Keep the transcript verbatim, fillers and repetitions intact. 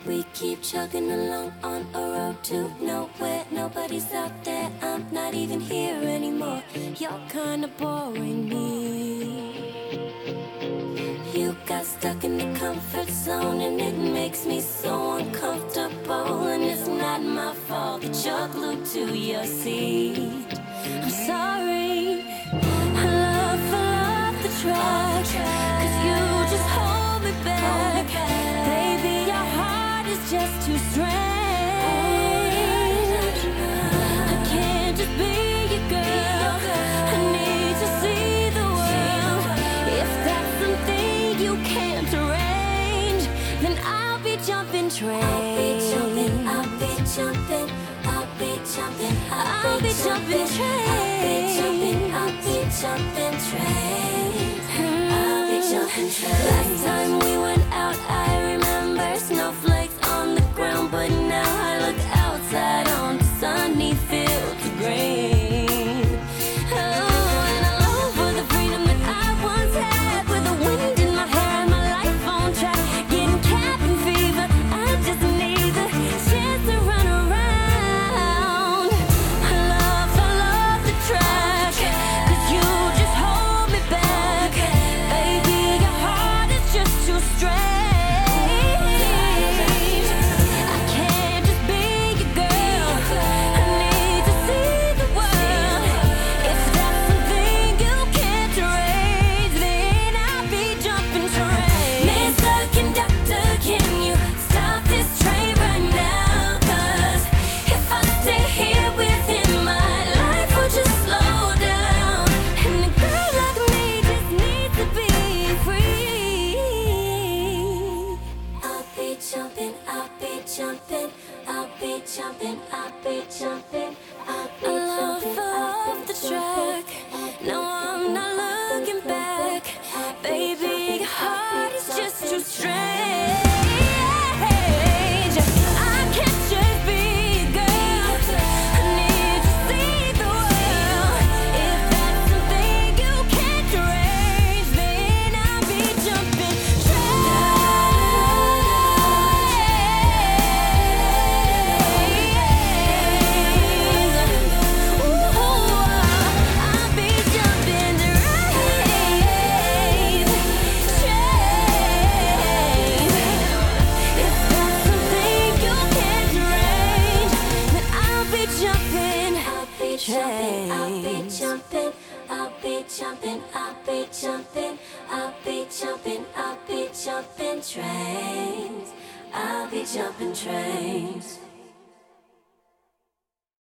We keep chugging along on a road to nowhere. Nobody's out there, I'm not even here anymore. You're kinda boring me. You got stuck in the comfort zone and it makes me so uncomfortable. And it's not my fault that you're glued to your seat. I'm sorry, I love, I love the track, 'cause you just hold me back. Baby, your heart is just too strange. I can't just be your girl, I need to see the world. If that's something you can't arrange, then I'll be jumping trains. I'll be jumping, I'll be jumping, I'll be jumping, I'll be jumping trains. I'll be jumping, I'll be jumping trains. I'll be jumping trains. Last time we went out, I remember snowflakes on the ground, but now I look outside on the sunny fields of green. Oh, and I long for the freedom that I once had, with the wind in my hair and my life on track. Getting cabin fever, I just need the chance to run around. I love, I love the track, 'cause you just hold me back. Baby, your heart is just too strange. I can't just be your girl, I need to see the world. If that's something you can't erase, then I'll be jumping trains. Mister Conductor, can you stop this train right now? 'Cause if I stay here within my life will just slow down, and a girl like me just needs to be free. I'll be jumping, I'll be jumping, I'll be jumping, I'll be jumping, I'll be jumping, off the track. No, I'm not looking back. Baby, your heart is just too strange. I can't just be a girl, I need to see the world. If that's something you can't arrange, then I'll be jumping trains. Ooh, I'll be jumping trains, trains. If that's something you can't arrange, then I'll be jumping. I'll be jumping, I'll be jumping, I'll be jumping, I'll be jumping, I'll be jumping, I'll be jumping trains. I'll be jumping trains.